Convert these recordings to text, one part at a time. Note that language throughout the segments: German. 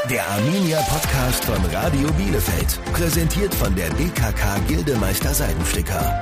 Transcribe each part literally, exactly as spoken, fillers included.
Der Arminia Podcast von Radio Bielefeld. Präsentiert von der B K K Gildemeister Seidensticker,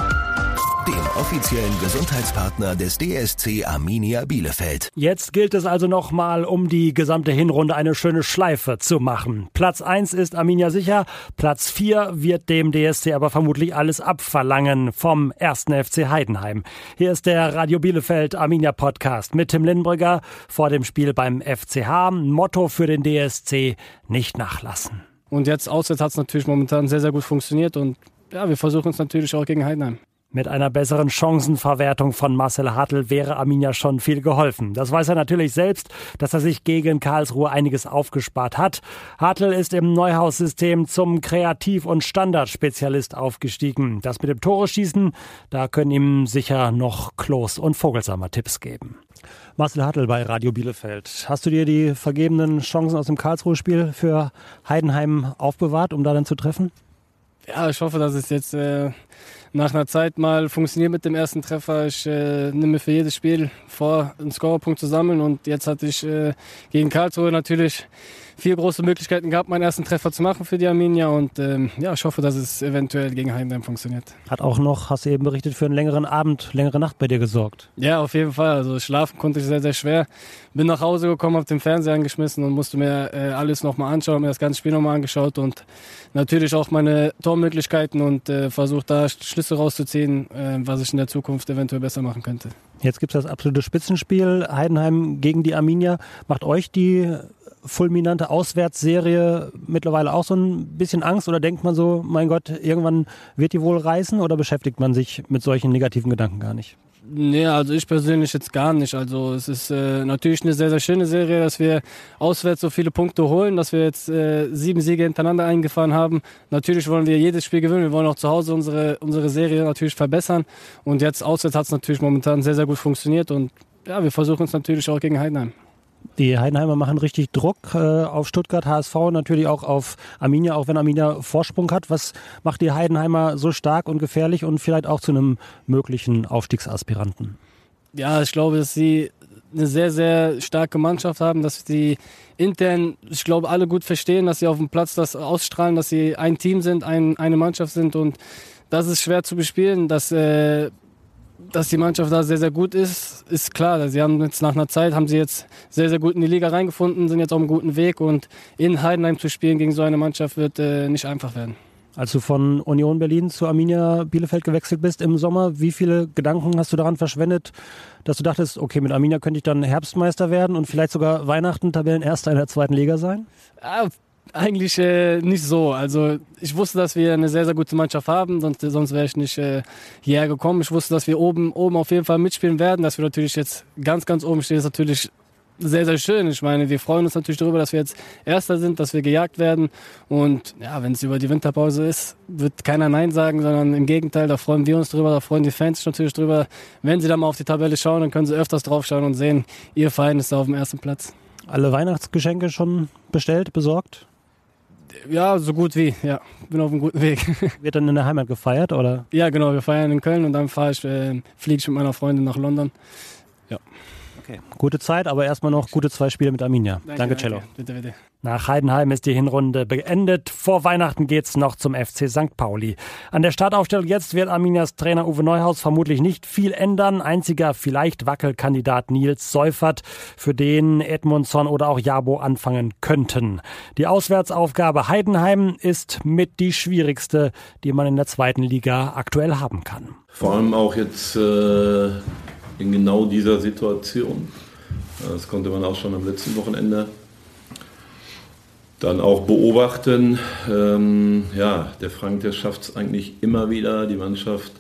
dem offiziellen Gesundheitspartner des D S C Arminia Bielefeld. Jetzt gilt es also nochmal, um die gesamte Hinrunde eine schöne Schleife zu machen. Platz eins ist Arminia sicher, Platz vier wird dem D S C aber vermutlich alles abverlangen vom ersten F C Heidenheim. Hier ist der Radio Bielefeld Arminia Podcast mit Tim Lindenbrügger vor dem Spiel beim F C H. Motto für den D S C: nicht nachlassen. Und jetzt auswärts hat es natürlich momentan sehr, sehr gut funktioniert und ja, wir versuchen es natürlich auch gegen Heidenheim. Mit einer besseren Chancenverwertung von Marcel Hartl wäre Arminia schon viel geholfen. Das weiß er natürlich selbst, dass er sich gegen Karlsruhe einiges aufgespart hat. Hartl ist im Neuhaus-System zum Kreativ- und Standardspezialist aufgestiegen. Das mit dem Tore-Schießen, da können ihm sicher noch Klos und Vogelsammer Tipps geben. Marcel Hartl bei Radio Bielefeld. Hast du dir die vergebenen Chancen aus dem Karlsruhe-Spiel für Heidenheim aufbewahrt, um da dann zu treffen? Ja, ich hoffe, dass es jetzt äh, nach einer Zeit mal funktioniert mit dem ersten Treffer. Ich äh, nehme mir für jedes Spiel vor, einen Scorerpunkt zu sammeln. Und jetzt hatte ich äh, gegen Karlsruhe natürlich vier große Möglichkeiten gehabt, meinen ersten Treffer zu machen für die Arminia. Und ähm, ja, ich hoffe, dass es eventuell gegen Heidenheim funktioniert. Hat auch noch, hast du eben berichtet, für einen längeren Abend, längere Nacht bei dir gesorgt? Ja, auf jeden Fall. Also schlafen konnte ich sehr, sehr schwer. Bin nach Hause gekommen, habe den Fernseher angeschmissen und musste mir äh, alles nochmal anschauen, mir das ganze Spiel nochmal angeschaut und natürlich auch meine Tormöglichkeiten und äh, versucht da Schlüsse rauszuziehen, äh, was ich in der Zukunft eventuell besser machen könnte. Jetzt gibt es das absolute Spitzenspiel, Heidenheim gegen die Arminia. Macht euch die fulminante Auswärtsserie mittlerweile auch so ein bisschen Angst oder denkt man so, mein Gott, irgendwann wird die wohl reißen, oder beschäftigt man sich mit solchen negativen Gedanken gar nicht? Nee, also ich persönlich jetzt gar nicht. Also es ist äh, natürlich eine sehr, sehr schöne Serie, dass wir auswärts so viele Punkte holen, dass wir jetzt äh, sieben Siege hintereinander eingefahren haben. Natürlich wollen wir jedes Spiel gewinnen. Wir wollen auch zu Hause unsere, unsere Serie natürlich verbessern. Und jetzt auswärts hat es natürlich momentan sehr, sehr gut funktioniert. Und ja, wir versuchen es natürlich auch gegen Heidenheim. Die Heidenheimer machen richtig Druck äh, auf Stuttgart, H S V, natürlich auch auf Arminia, auch wenn Arminia Vorsprung hat. Was macht die Heidenheimer so stark und gefährlich und vielleicht auch zu einem möglichen Aufstiegsaspiranten? Ja, ich glaube, dass sie eine sehr, sehr starke Mannschaft haben, dass sie intern, ich glaube, alle gut verstehen, dass sie auf dem Platz das ausstrahlen, dass sie ein Team sind, ein, eine Mannschaft sind, und das ist schwer zu bespielen, dass äh, Dass die Mannschaft da sehr, sehr gut ist, ist klar. Sie haben jetzt nach einer Zeit, haben sie jetzt sehr, sehr gut in die Liga reingefunden, sind jetzt auf einem guten Weg, und in Heidenheim zu spielen gegen so eine Mannschaft wird äh, nicht einfach werden. Als du von Union Berlin zu Arminia Bielefeld gewechselt bist im Sommer, wie viele Gedanken hast du daran verschwendet, dass du dachtest, okay, mit Arminia könnte ich dann Herbstmeister werden und vielleicht sogar Weihnachten Tabellenerster in der zweiten Liga sein? Ja, eigentlich äh, nicht so. Also ich wusste, dass wir eine sehr, sehr gute Mannschaft haben, sonst, sonst wäre ich nicht äh, hierher gekommen. Ich wusste, dass wir oben, oben auf jeden Fall mitspielen werden, dass wir natürlich jetzt ganz, ganz oben stehen, ist natürlich sehr, sehr schön. Ich meine, wir freuen uns natürlich darüber, dass wir jetzt Erster sind, dass wir gejagt werden. Und ja, wenn es über die Winterpause ist, wird keiner Nein sagen, sondern im Gegenteil, da freuen wir uns drüber, da freuen die Fans sich natürlich drüber. Wenn sie dann mal auf die Tabelle schauen, dann können sie öfters drauf schauen und sehen, ihr Verein ist da auf dem ersten Platz. Alle Weihnachtsgeschenke schon bestellt, besorgt? Ja, so gut wie, ja. Bin auf einem guten Weg. Wird dann in der Heimat gefeiert, oder? Ja, genau. Wir feiern in Köln und dann fahre ich, äh, fliege ich mit meiner Freundin nach London. Ja. Okay. Gute Zeit, aber erstmal noch gute zwei Spiele mit Arminia. Danke, danke Cello. Danke. Bitte, bitte. Nach Heidenheim ist die Hinrunde beendet. Vor Weihnachten geht's noch zum F C Sankt Pauli. An der Startaufstellung jetzt wird Arminias Trainer Uwe Neuhaus vermutlich nicht viel ändern. Einziger vielleicht Wackelkandidat Nils Seufert, für den Edmundsson oder auch Jabo anfangen könnten. Die Auswärtsaufgabe Heidenheim ist mit die schwierigste, die man in der zweiten Liga aktuell haben kann. Vor allem auch jetzt äh, in genau dieser Situation. Das konnte man auch schon am letzten Wochenende dann auch beobachten. Ähm, ja, der Frank, der schafft es eigentlich immer wieder, die Mannschaft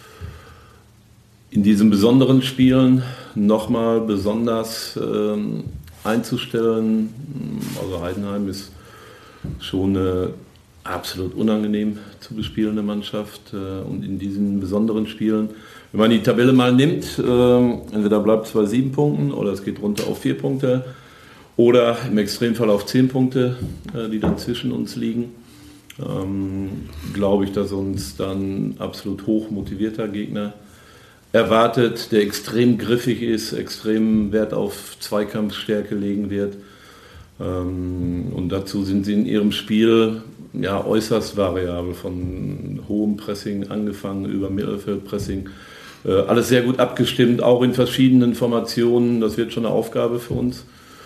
in diesen besonderen Spielen nochmal besonders ähm, einzustellen. Also Heidenheim ist schon eine absolut unangenehm zu bespielende Mannschaft. Äh, und in diesen besonderen Spielen, wenn man die Tabelle mal nimmt, äh, entweder bleibt es bei sieben Punkten oder es geht runter auf vier Punkte. Oder im Extremfall auf zehn Punkte, die dann zwischen uns liegen. Ähm, glaube ich, dass uns dann absolut hoch motivierter Gegner erwartet, der extrem griffig ist, extrem Wert auf Zweikampfstärke legen wird. Ähm, und dazu sind sie in ihrem Spiel ja, äußerst variabel, von hohem Pressing angefangen über Mittelfeldpressing. Äh, alles sehr gut abgestimmt, auch in verschiedenen Formationen. Das wird schon eine Aufgabe für uns,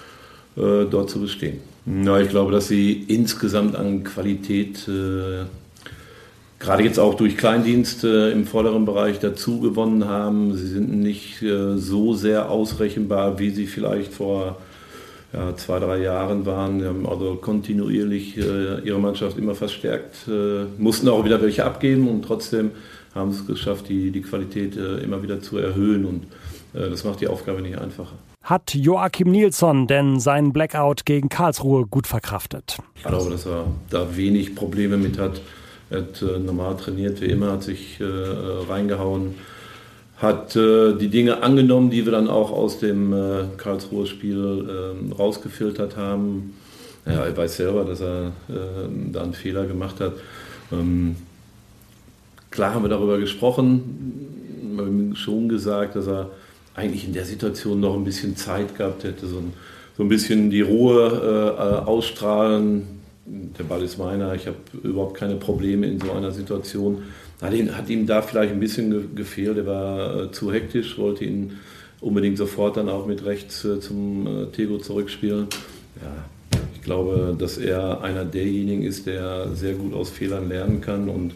äh, dort zu bestehen. Ja, ich glaube, dass sie insgesamt an Qualität, äh, gerade jetzt auch durch Kleindienst äh, im vorderen Bereich dazu gewonnen haben. Sie sind nicht äh, so sehr ausrechenbar, wie sie vielleicht vor ja, zwei, drei Jahren waren. Sie haben also kontinuierlich äh, ihre Mannschaft immer verstärkt, äh, mussten auch wieder welche abgeben und trotzdem haben es geschafft, die, die Qualität äh, immer wieder zu erhöhen und äh, das macht die Aufgabe nicht einfacher. Hat Joachim Nilsson denn seinen Blackout gegen Karlsruhe gut verkraftet? Ich glaube, dass er da wenig Probleme mit hat. Er hat äh, normal trainiert wie immer, hat sich äh, reingehauen, hat äh, die Dinge angenommen, die wir dann auch aus dem äh, Karlsruhe-Spiel äh, rausgefiltert haben. Ja, er weiß selber, dass er äh, da einen Fehler gemacht hat. Ähm, klar haben wir darüber gesprochen, wir haben schon gesagt, dass er eigentlich in der Situation noch ein bisschen Zeit gehabt hätte, so ein, so ein bisschen die Ruhe äh, ausstrahlen. Der Ball ist meiner, ich habe überhaupt keine Probleme in so einer Situation. Hat ihm, hat ihm da vielleicht ein bisschen ge- gefehlt, er war äh, zu hektisch, wollte ihn unbedingt sofort dann auch mit rechts äh, zum äh, Tego zurückspielen. Ja, ich glaube, dass er einer derjenigen ist, der sehr gut aus Fehlern lernen kann und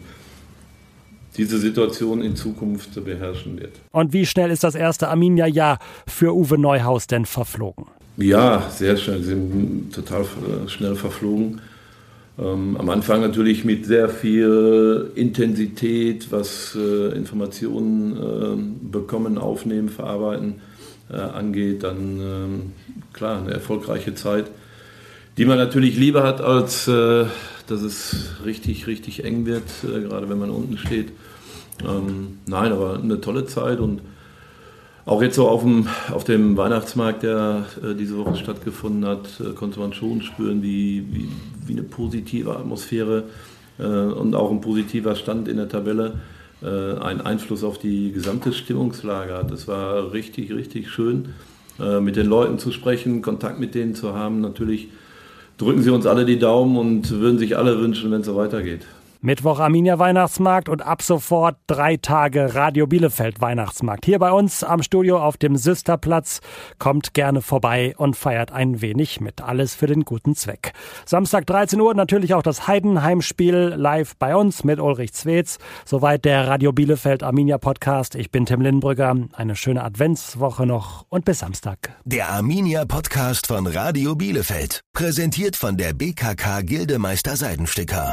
diese Situation in Zukunft beherrschen wird. Und wie schnell ist das erste Arminia-Jahr für Uwe Neuhaus denn verflogen? Ja, sehr schnell. Sie sind total schnell verflogen. Ähm, am Anfang natürlich mit sehr viel Intensität, was äh, Informationen äh, bekommen, aufnehmen, verarbeiten äh, angeht. Dann, äh, klar, eine erfolgreiche Zeit, die man natürlich lieber hat, als äh, dass es richtig, richtig eng wird, äh, gerade wenn man unten steht. Ähm, nein, aber eine tolle Zeit und auch jetzt so auf dem, auf dem Weihnachtsmarkt, der äh, diese Woche stattgefunden hat, äh, konnte man schon spüren, wie, wie, wie eine positive Atmosphäre äh, und auch ein positiver Stand in der Tabelle äh, einen Einfluss auf die gesamte Stimmungslage hat. Das war richtig, richtig schön, äh, mit den Leuten zu sprechen, Kontakt mit denen zu haben. Natürlich drücken sie uns alle die Daumen und würden sich alle wünschen, wenn es so weitergeht. Mittwoch Arminia Weihnachtsmarkt und ab sofort drei Tage Radio Bielefeld Weihnachtsmarkt. Hier bei uns am Studio auf dem Süsterplatz. Kommt gerne vorbei und feiert ein wenig mit. Alles für den guten Zweck. Samstag dreizehn Uhr natürlich auch das Heidenheim-Spiel live bei uns mit Ulrich Zwetz. Soweit der Radio Bielefeld Arminia Podcast. Ich bin Tim Lindenbrügger. Eine schöne Adventswoche noch und bis Samstag. Der Arminia Podcast von Radio Bielefeld. Präsentiert von der B K K Gildemeister Seidensticker,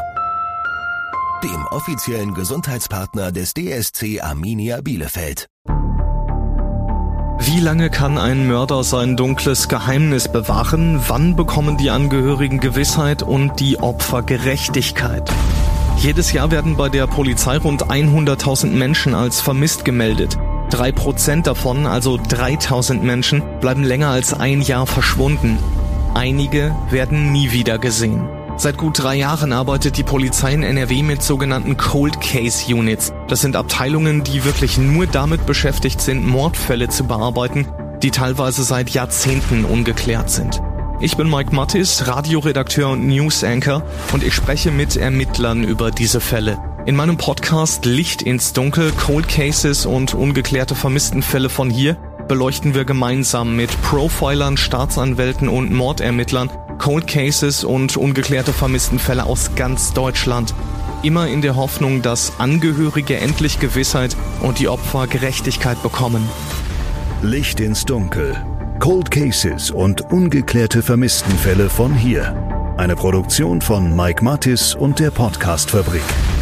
dem offiziellen Gesundheitspartner des D S C Arminia Bielefeld. Wie lange kann ein Mörder sein dunkles Geheimnis bewahren? Wann bekommen die Angehörigen Gewissheit und die Opfer Gerechtigkeit? Jedes Jahr werden bei der Polizei rund hunderttausend Menschen als vermisst gemeldet. Drei Prozent davon, also dreitausend Menschen, bleiben länger als ein Jahr verschwunden. Einige werden nie wieder gesehen. Seit gut drei Jahren arbeitet die Polizei in N R W mit sogenannten Cold Case Units. Das sind Abteilungen, die wirklich nur damit beschäftigt sind, Mordfälle zu bearbeiten, die teilweise seit Jahrzehnten ungeklärt sind. Ich bin Mike Mattis, Radioredakteur und News Anchor und ich spreche mit Ermittlern über diese Fälle. In meinem Podcast Licht ins Dunkel, Cold Cases und ungeklärte Vermisstenfälle von hier beleuchten wir gemeinsam mit Profilern, Staatsanwälten und Mordermittlern Cold Cases und ungeklärte Vermisstenfälle aus ganz Deutschland. Immer in der Hoffnung, dass Angehörige endlich Gewissheit und die Opfer Gerechtigkeit bekommen. Licht ins Dunkel. Cold Cases und ungeklärte Vermisstenfälle von hier. Eine Produktion von Mike Mattis und der Podcast-Fabrik.